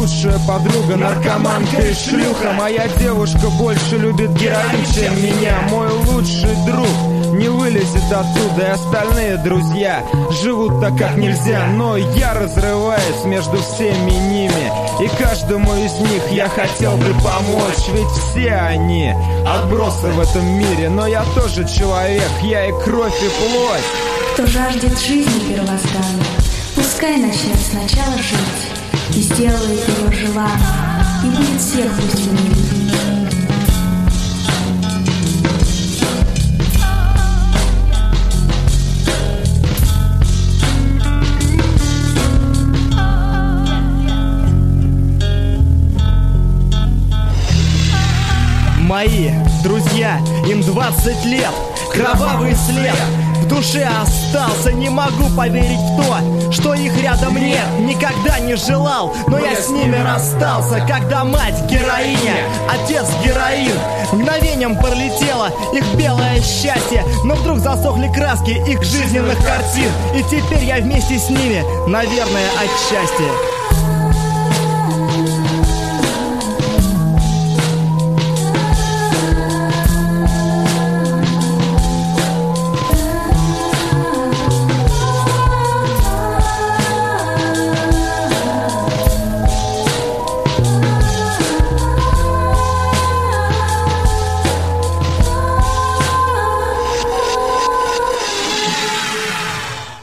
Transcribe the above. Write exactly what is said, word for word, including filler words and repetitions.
лучшая подруга, наркоманка и шлюха. Моя девушка больше любит героин, чем меня. Мой лучший друг не вылезет оттуда, и остальные друзья живут так, как нельзя. Но я разрываюсь между всеми ними, и каждому из них я хотел бы помочь. Ведь все они отбросы в этом мире, но я тоже человек, я и кровь, и плоть. Кто жаждет жизни первозданной, пускай начнет сначала жить и сделает ее желанной, и будет всех пусть в мире. Мои друзья, им двадцать лет, кровавый след в душе остался. Не могу поверить в то, что их рядом нет. Никогда не желал, но я с ними расстался. Когда мать героиня, отец героин, мгновением пролетело их белое счастье. Но вдруг засохли краски их жизненных картин, и теперь я вместе с ними, наверное, от счастья.